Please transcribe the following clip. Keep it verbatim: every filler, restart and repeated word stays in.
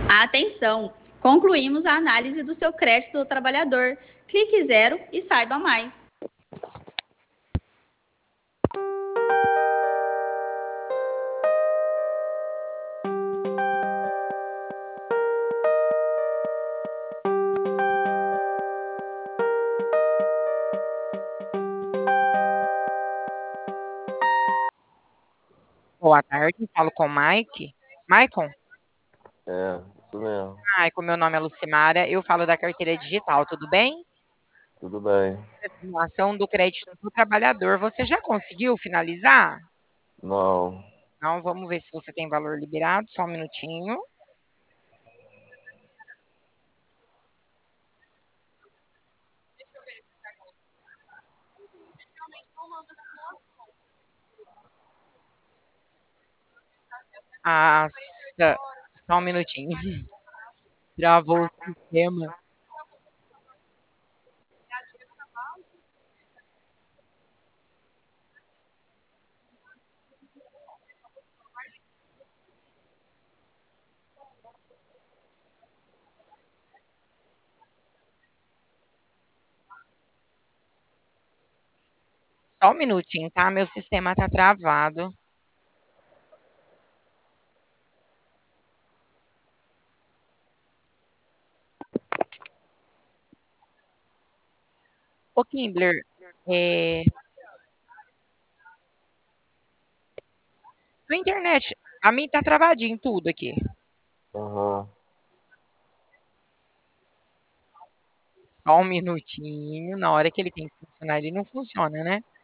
Atenção! Concluímos a análise do seu crédito do trabalhador. Clique zero e saiba mais. Boa tarde, falo com o Mike. Maicon? É, isso mesmo. Maicon, meu nome é Lucimara, eu falo da carteira digital, tudo bem? Tudo bem. Ação do crédito do trabalhador, você já conseguiu finalizar? Não. Não, vamos ver se você tem valor liberado, só um minutinho. Ah, só só um minutinho. Travou o sistema. Só um minutinho, tá? Meu sistema tá travado. Ô, Kimbler, é, sua internet, a minha tá travadinho tudo aqui. Aham. Só um minutinho, na hora que ele tem que funcionar, ele não funciona, né?